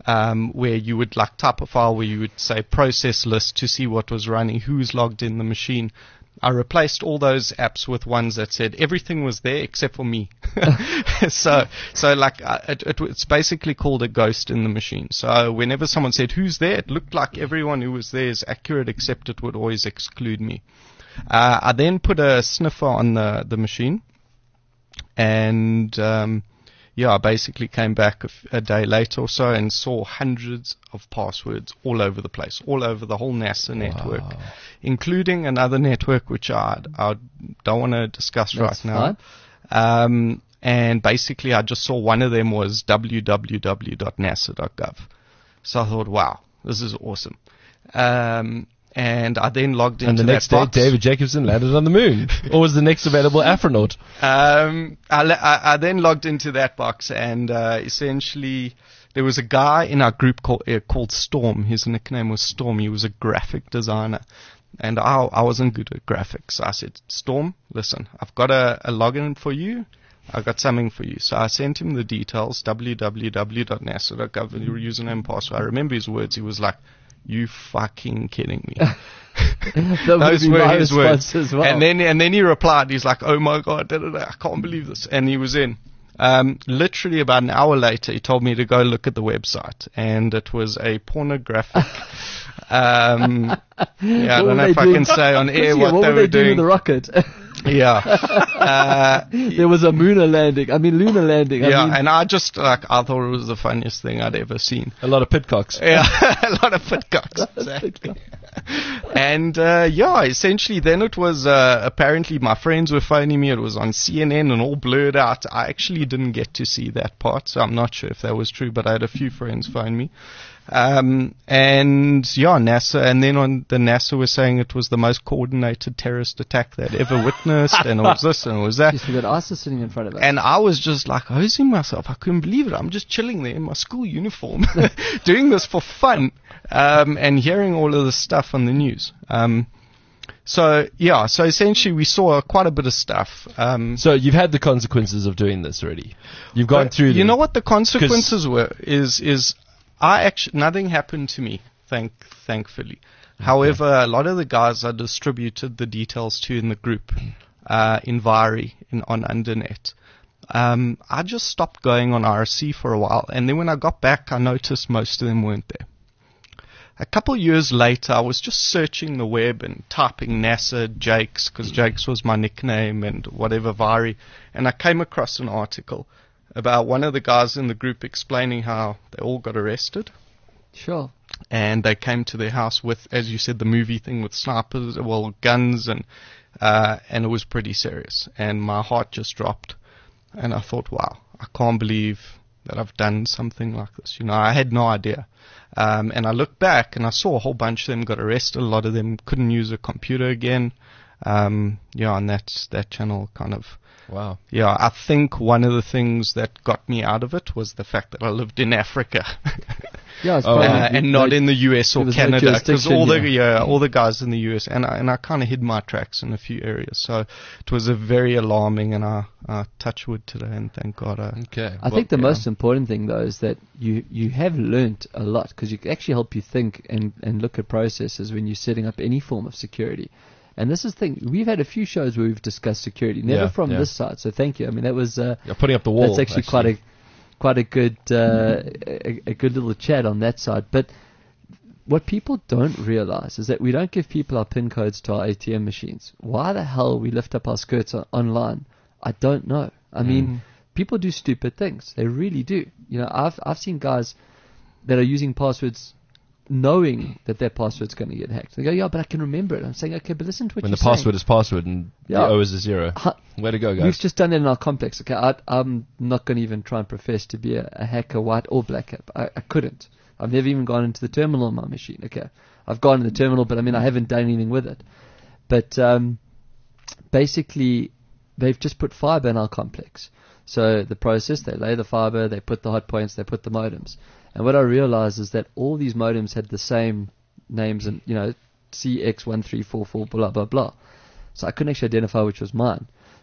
where you would like type a file where you would say process list to see what was running, who's logged in the machine. I replaced all those apps with ones that said everything was there except for me. so like it's basically called a ghost in the machine. So whenever someone said who's there, it looked like everyone who was there is accurate, except it would always exclude me. I then put a sniffer on the machine, and I basically came back a day later or so and saw hundreds of passwords all over the place, all over the whole NASA network, including another network which I don't want to discuss right now. And basically I just saw one of them was www.nasa.gov. So I thought, wow, this is awesome. And I then logged into that box. And the next day, David Jacobson landed on the moon. Or was the next available astronaut? I then logged into that box, and essentially there was a guy in our group called Storm. His nickname was Storm. He was a graphic designer. And I wasn't good at graphics. I said, Storm, listen, I've got a login for you. I've got something for you. So I sent him the details, www.nasa.gov, your username and password. I remember his words. He was like, you fucking kidding me. Those were his words as well. And then he replied, he's like, oh my God, I can't believe this. And he was in. Literally about an hour later, he told me to go look at the website, and it was a pornographic. I don't know if I can say on air what they were doing with the rocket. Yeah. There was a lunar landing. And I thought it was the funniest thing I'd ever seen. A lot of pitcocks. Yeah, a lot of pitcocks. Exactly. And essentially then it was apparently my friends were phoning me. It was on CNN and all blurred out. I actually didn't get to see that part, so I'm not sure if that was true, but I had a few friends phone me. NASA, and then on the NASA was saying it was the most coordinated terrorist attack they'd ever witnessed, and it was this and it was that. Yes, we got ISIS sitting in front of us. And I was just like hosing myself. I couldn't believe it. I'm just chilling there in my school uniform, doing this for fun, and hearing all of this stuff on the news. So essentially we saw quite a bit of stuff. So you've had the consequences of doing this already. You've gone through them. You know what the consequences were? Is nothing happened to me, thankfully. Okay. However, a lot of the guys I distributed the details to in the group, in Vari, on Undernet, I just stopped going on RSC for a while, and then when I got back, I noticed most of them weren't there. A couple of years later, I was just searching the web and typing NASA Jakes, because Jakes was my nickname, and whatever Vari, and I came across an article about one of the guys in the group explaining how they all got arrested. Sure. And they came to their house with, as you said, the movie thing with snipers, guns, and it was pretty serious. And my heart just dropped. And I thought, wow, I can't believe that I've done something like this. I had no idea. And I looked back and I saw a whole bunch of them got arrested. A lot of them couldn't use a computer again. And that channel kind of... Wow. Yeah, I think one of the things that got me out of it was the fact that I lived in Africa. And not in the US or Canada, because all the guys in the US, and I kind of hid my tracks in a few areas. So it was a very alarming, and I touch wood today, and thank God. I think the most important thing though is that you have learnt a lot, because you can actually help you think and look at processes when you're setting up any form of security. And this is the thing. We've had a few shows where we've discussed security, never from this side. So thank you. I mean, that was you're putting up the wall. That's actually quite a good a good little chat on that side. But what people don't realize is that we don't give people our PIN codes to our ATM machines. Why the hell we lift up our skirts online? I don't know. I mean, people do stupid things. They really do. I've seen guys that are using passwords knowing that their password's going to get hacked. They go, yeah, but I can remember it. I'm saying, okay, but listen to what you're saying. When the password is password and the O is a 0. Way to go, guys. We've just done it in our complex. Okay, I'm not going to even try and profess to be a hacker, white or black hat. I couldn't. I've never even gone into the terminal on my machine. Okay, I've gone in the terminal, but I mean, I haven't done anything with it. But basically, they've just put fiber in our complex. So the process, they lay the fiber, they put the hot points, they put the modems. And what I realized is that all these modems had the same names, and CX1344 blah blah blah. So I couldn't actually identify which was mine.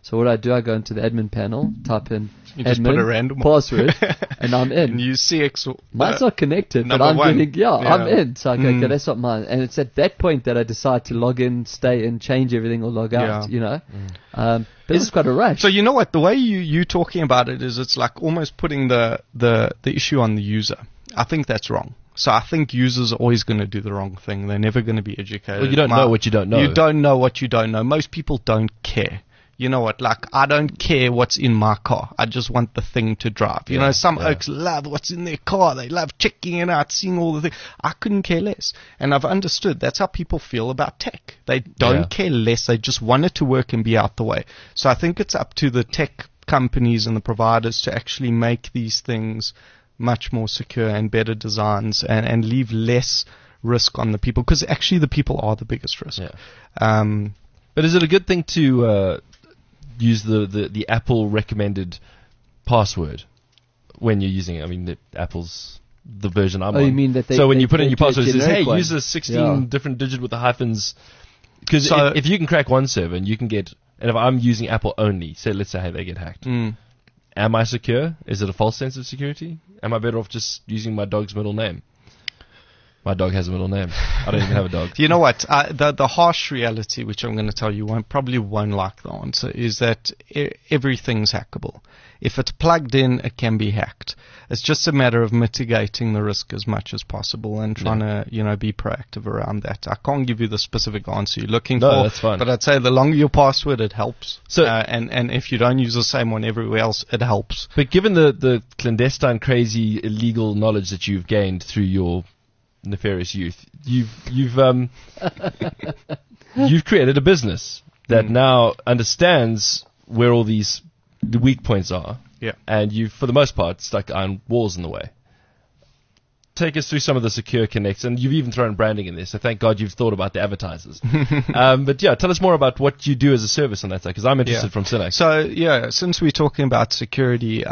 So what I do, I go into the admin panel, type in You just put a random password, and I'm in. And use CX. Mine's not connected, but I'm getting, I'm in. So I go, okay, that's not mine. And it's at that point that I decide to log in, stay in, change everything, or log out, you know. But it's quite a rush. So you know what? The way you talking about it is it's like almost putting the issue on the user. I think that's wrong. So I think users are always going to do the wrong thing. They're never going to be educated. Well, you don't know what you don't know. You don't know what you don't know. Most people don't care. You know what? Like, I don't care what's in my car. I just want the thing to drive. You know, some oaks love what's in their car. They love checking it out, seeing all the things. I couldn't care less. And I've understood that's how people feel about tech. They don't care less. They just want it to work and be out the way. So I think it's up to the tech companies and the providers to actually make these things much more secure and better designs and leave less risk on the people, because actually the people are the biggest risk. But is it a good thing to use the Apple recommended password when you're using it? I mean, Apple's the version I'm on. You mean that so when you put in your password, it says, hey, use a 16 different digit with the hyphens. Because if you can crack one server and you can get, and if I'm using Apple only, let's say, hey, they get hacked. Am I secure? Is it a false sense of security? Am I better off just using my dog's middle name? My dog has a middle name. I don't even have a dog. You know what? The harsh reality, which I'm going to tell you, probably won't like the answer, is that everything's hackable. If it's plugged in, it can be hacked. It's just a matter of mitigating the risk as much as possible and trying to, be proactive around that. I can't give you the specific answer you're looking for. No, that's fine. But I'd say the longer your password, it helps. So, and if you don't use the same one everywhere else, it helps. But given the clandestine, crazy, illegal knowledge that you've gained through your nefarious youth, you've created a business that now understands where all the weak points are, and you've, for the most part, stuck iron walls in the way. Take us through some of the secure connects, and you've even thrown branding in there, so thank God you've thought about the advertisers. But tell us more about what you do as a service on that side, because I'm interested from Synax. So since we're talking about security,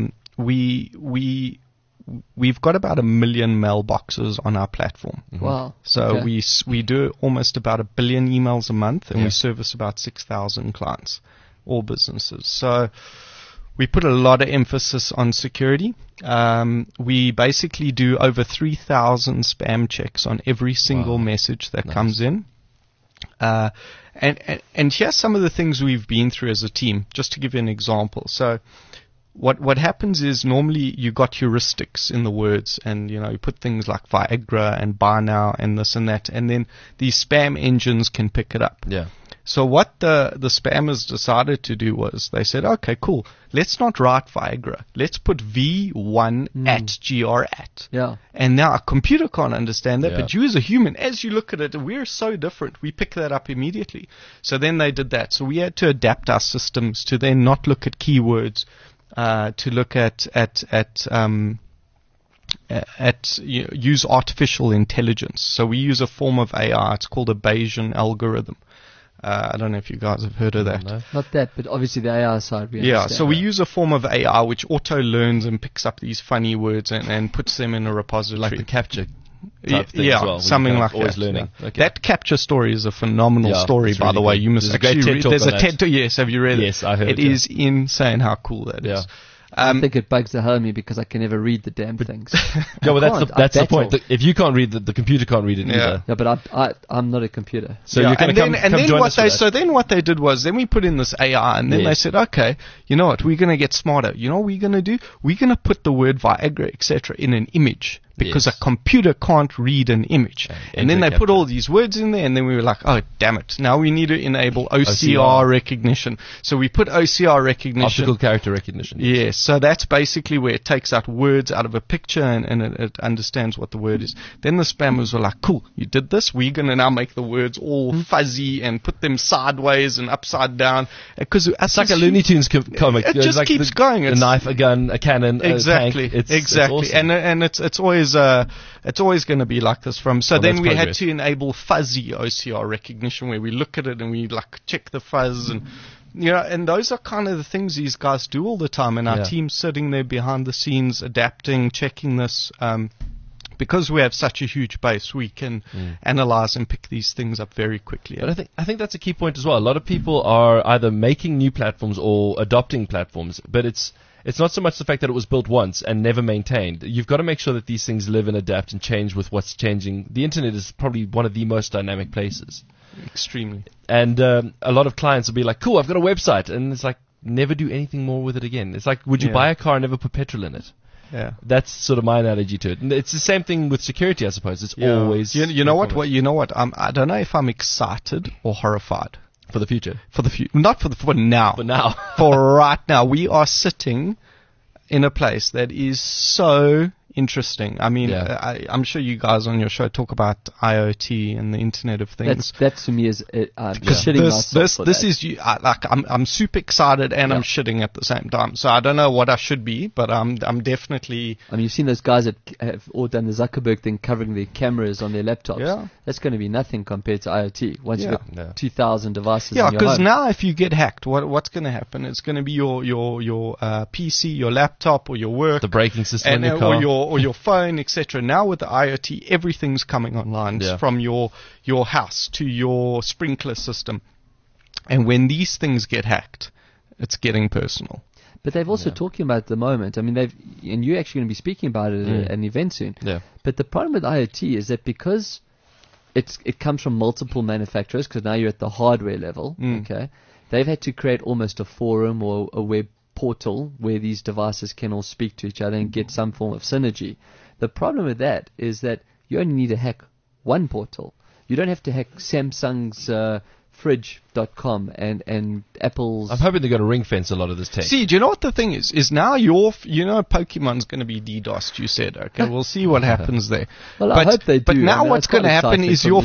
we've got about 1 million mailboxes on our platform. Wow. So we do almost about 1 billion emails a month, and we service about 6,000 clients, all businesses. So we put a lot of emphasis on security. We basically do over 3,000 spam checks on every single message that comes in. And here's some of the things we've been through as a team, just to give you an example. So what happens is normally you got heuristics in the words, and you put things like Viagra and buy now and this and that, and then these spam engines can pick it up. So what the spammers decided to do was they said, okay, cool, let's not write Viagra. Let's put V1 at GR at. And now a computer can't understand that, but you as a human, as you look at it, we're so different. We pick that up immediately. So then they did that. So we had to adapt our systems to then not look at keywords, to look use artificial intelligence. So we use a form of AI. It's called a Bayesian algorithm. I don't know if you guys have heard of that. No. Not that, but obviously the AI side. So we use a form of AI which auto-learns and picks up these funny words and puts them in a repository. Like the capture type thing as well, something like always that. learning. That capture story is a phenomenal story, by the way. You must actually read. There's a TED Talk. Yes, have you read it? Yes, I heard it. It is insane how cool that is. I think it bugs the hell out of me because I can never read the damn things. That's the point. If you can't read the computer can't read it either. Yeah, but I'm not a computer. So you're going to come join us. So then what they did was, then we put in this AI, and then they said, okay, you know what, we're going to get smarter. You know what we're going to do? We're going to put the word Viagra, etc., in an image. Because a computer can't read an image. And then they put all these words in there, and then we were like, oh, damn it. Now we need to enable OCR recognition. So we put OCR recognition. Optical character recognition. Yes. So that's basically where it takes out words out of a picture, and it understands what the word is. Then the spammers were like, cool, you did this. We're going to now make the words all fuzzy and put them sideways and upside down. Because it's like a Looney Tunes comic. It just keeps going. A knife, a gun, a cannon, a tank. Exactly. It's awesome. And it's always going to be like this then we had to enable fuzzy OCR recognition, where we look at it and we like check the fuzz, and and those are kind of the things these guys do all the time, and our team's sitting there behind the scenes adapting, checking this. because we have such a huge base, we can analyze and pick these things up very quickly. But I think that's a key point as well. A lot of people are either making new platforms or adopting platforms, but it's not so much the fact that it was built once and never maintained. You've got to make sure that these things live and adapt and change with what's changing. The internet is probably one of the most dynamic places. Extremely. And a lot of clients will be like, cool, I've got a website. And it's like, never do anything more with it again. It's like, would you buy a car and never put petrol in it? Yeah. That's sort of my analogy to it. And it's the same thing with security, I suppose. It's always... You know what? I don't know if I'm excited or horrified. For the future. Not for now. For now. For right now. We are sitting in a place that is so interesting. I mean, I'm sure you guys on your show talk about IoT and the Internet of Things. That to me is shitting myself. This is I'm super excited and I'm shitting at the same time. So I don't know what I should be, but I'm definitely. I mean, you've seen those guys that have all done the Zuckerberg thing, covering their cameras on their laptops. Yeah. That's going to be nothing compared to IoT. Once you've got 2,000 devices. Yeah, because now if you get hacked, what's going to happen? It's going to be your PC, your laptop, or your work, the braking system in your car, or your phone, etc. Now with the IoT, everything's coming online, from your house to your sprinkler system. And when these things get hacked, it's getting personal. But they've also talking about it at the moment. I mean, and you're actually going to be speaking about it at an event soon. Yeah. But the problem with IoT is that because it comes from multiple manufacturers, because now you're at the hardware level, okay, they've had to create almost a forum or a web portal where these devices can all speak to each other and get some form of synergy. The problem with that is that you only need to hack one portal. You don't have to hack Samsung's fridge.com and Apple's... I'm hoping they're going to ring fence a lot of this tech. See, do you know what the thing is? Is now Pokemon's going to be DDoSed, you said. Okay, we'll see what happens there. Well, I hope they do. But now what's going to happen is your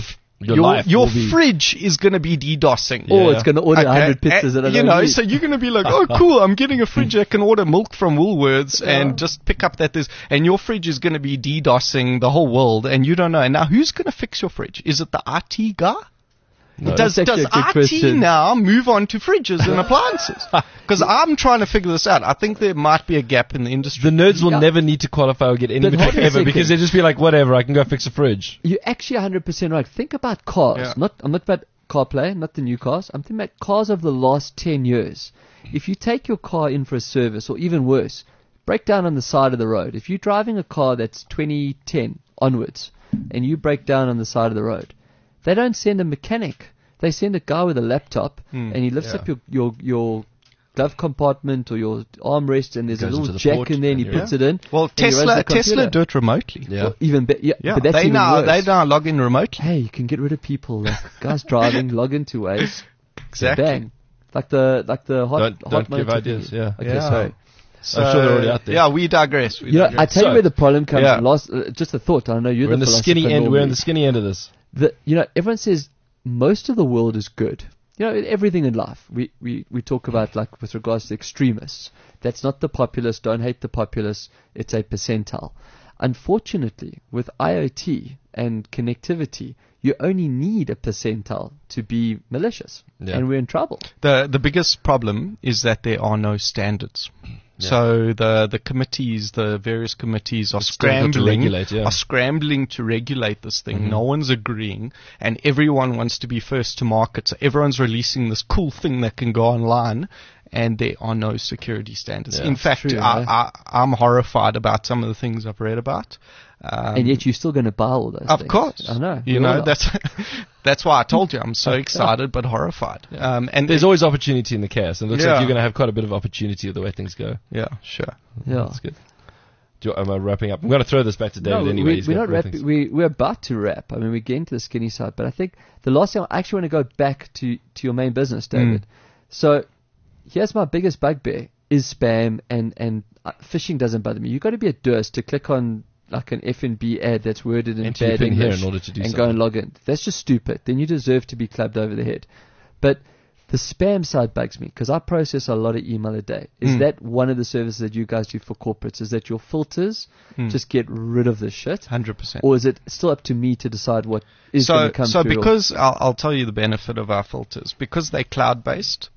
fridge is going to be DDoSing. Or it's going to order 100 pizzas that I don't need. So you're going to be like, oh, cool, I'm getting a fridge that can order milk from Woolworths and just pick up that and your fridge is going to be DDoSing the whole world, and you don't know. And now who's going to fix your fridge? Is it the IT guy? No, does IT now move on to fridges and appliances? Because I'm trying to figure this out. I think there might be a gap in the industry. The nerds will never need to qualify or get any tech ever, because they'll just be like, whatever, I can go fix a fridge. You're actually 100% right. Think about cars. I'm not about CarPlay, not the new cars. I'm thinking about cars of the last 10 years. If you take your car in for a service, or even worse, break down on the side of the road. If you're driving a car that's 2010 onwards, and you break down on the side of the road, they don't send a mechanic. They send a guy with a laptop, and he lifts up your glove compartment or your armrest, and there's a little jack in there, and he puts it in. Well, Tesla do it remotely. Yeah. Well, even better. Yeah, but that's they now log in remotely. Hey, you can get rid of people like guys driving, log into Waze, exactly. Bang, like the hot. Don't give ideas. Thingy. Yeah. Okay, sorry. So, I'm sure they're already out there. Yeah, we digress. I tell you where the problem comes. Just a thought. I know you're in the skinny end. We're in the skinny end of this. Everyone says most of the world is good. Everything in life. We talk about, like, with regards to extremists. That's not the populace. Don't hate the populace. It's a percentile. Unfortunately, with IoT and connectivity, you only need a percentile to be malicious, and we're in trouble. The biggest problem is that there are no standards. Yeah. So the committees, the various committees are scrambling to regulate this thing. Mm-hmm. No one's agreeing, and everyone wants to be first to market. So everyone's releasing this cool thing that can go online, and there are no security standards. In fact, I'm horrified about some of the things I've read about. And yet you're still going to buy all those things. Of course. I know. That's why I told you I'm so excited but horrified. And there's always opportunity in the chaos, and it looks like you're going to have quite a bit of opportunity with the way things go. Yeah, sure. Yeah. That's good. Am I wrapping up? I'm going to throw this back to David anyway. We're not wrapping. We're about to wrap. I mean, we're getting to the skinny side, but I think the last thing, I actually want to go back to your main business, David. So here's my biggest bugbear is spam, and phishing doesn't bother me. You've got to be a Durst to click on like an F&B ad that's worded in bad English in order to do and something. Go and log in. That's just stupid. Then you deserve to be clubbed over the head. But the spam side bugs me because I process a lot of email a day. Is that one of the services that you guys do for corporates? Is that your filters just get rid of this shit? 100%. Or is it still up to me to decide what is going to come through? So because I'll tell you the benefit of our filters. Because they're cloud-based,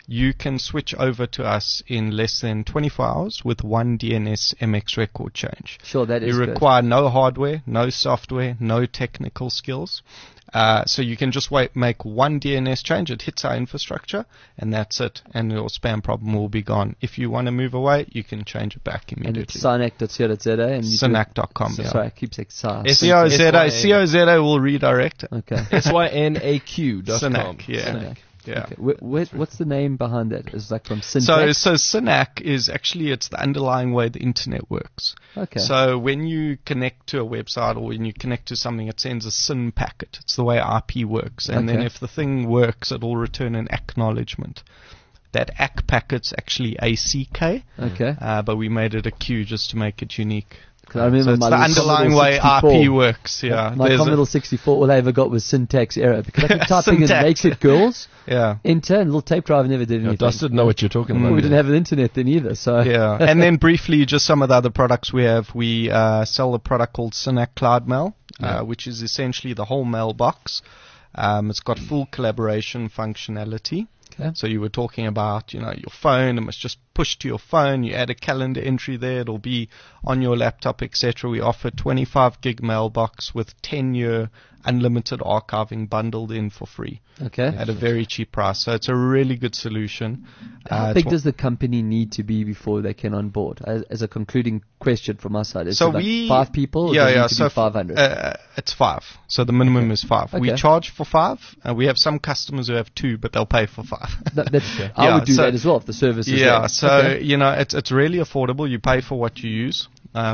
you can switch over to us in less than 24 hours with one DNS MX record change. Sure, that is You good. require no hardware, no software, no technical skills. So you can just make one DNS change. It hits our infrastructure, and that's it. And your spam problem will be gone. If you want to move away, you can change it back And immediately. it's synac.co.za. And Synac.com. Sorry, I keep saying SAR. COZA will redirect it. Okay. SYNAQ.com. Synac, yeah. Synac. Yeah. Okay. What's the name behind that? Is like from So syntax? Synac is actually, it's the underlying way the internet works. Okay. So when you connect to a website or when you connect to something, it sends a SYN packet. It's the way IP works. And then Okay. if the thing works, it will return an acknowledgement. That ACK packet's actually ACK, Okay. but we made it a Q just to make it unique. 'Cause I remember So it's my the little underlying Commodore way 64. IP works. Yeah. My There's a- Commodore 64, all I ever got was syntax error because I kept typing in Syntax. makes it girls, yeah. enter, and little tape drive never did anything. Dust didn't know what you're talking about. We didn't have an internet then either, so Yeah, and then briefly, just some of the other products we have. We sell a product called Synac Cloud Mail, which is essentially the whole mailbox. It's got full collaboration functionality. Okay. So you were talking about, your phone. It must just push to your phone. You add a calendar entry there. It'll be on your laptop, etc. We offer 25 gig mailbox with 10-year unlimited archiving bundled in for free okay. at a very cheap price. So it's a really good solution. How It's big does the company need to be before they can on board? As a concluding question from our side, is So it like we 5 people? Or yeah, does it yeah. need to So be 500. It's 5. So the minimum is 5. We Okay. charge for 5. We have some customers who have 2, but they'll pay for 5. I would do so- that as well if the service is Yeah. there. So Okay. it's really affordable. You pay for what you use.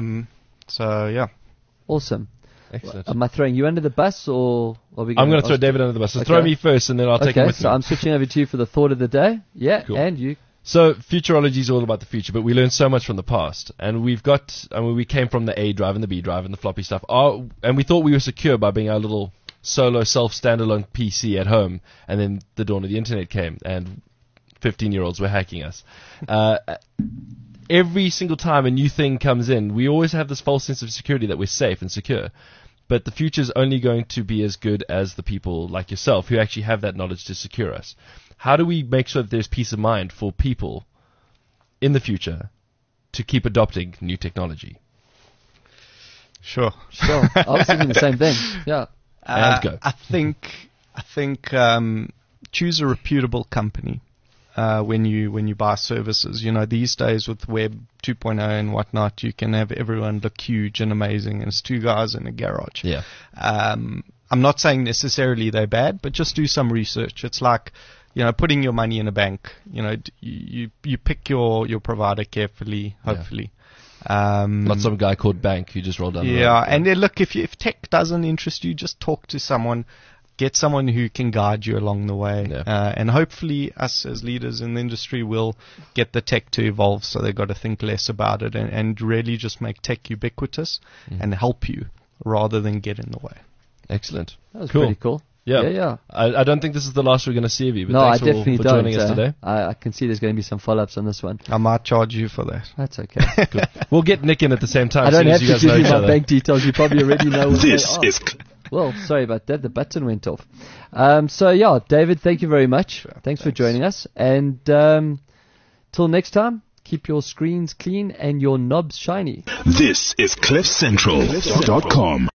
So yeah. Awesome. Excellent. Am I throwing you under the bus or are we I'm going to ask- throw David under the bus. So Okay. throw me first, and then I'll take him Okay, with so me. I'm switching over to you for the thought of the day. Yeah, Cool. and you. So futurology is all about the future, but we learned so much from the past, and we came from the A drive and the B drive and the floppy stuff. And we thought we were secure by being our little solo self-standalone PC at home, and then the dawn of the internet came, and 15-year-olds were hacking us. Every single time a new thing comes in, we always have this false sense of security that we're safe and secure. But the future is only going to be as good as the people like yourself who actually have that knowledge to secure us. How do we make sure that there's peace of mind for people in the future to keep adopting new technology? Sure. Sure. I was thinking the same thing. Yeah. And go. I think choose a reputable company when you buy services. These days with Web 2.0 and whatnot, you can have everyone look huge and amazing, and it's 2 guys in a garage. Yeah. I'm not saying necessarily they're bad, but just do some research. It's like putting your money in a bank. You pick your provider carefully, hopefully. Not some guy called Bank who just rolled down the road. Yeah, and then look, if tech doesn't interest you, just talk to someone. Get someone who can guide you along the way. Yeah. And hopefully us as leaders in the industry will get the tech to evolve, so they've got to think less about it and really just make tech ubiquitous and help you rather than get in the way. Excellent. That was Cool. pretty cool. Yeah. Yeah. I don't think this is the last we're going to see of you, but No, I thanks definitely for don't. joining us today. I can see there's going to be some follow-ups on this one. I might charge you for that. That's okay. Cool. We'll get Nick in at the same time. I as don't soon have as you to guys give know you each my other. bank details. You probably already know what This they are. is Well, sorry about that. The button went off. So, yeah, David, thank you very much. Thanks for joining us. And till next time, keep your screens clean and your knobs shiny. This is CliffCentral.com.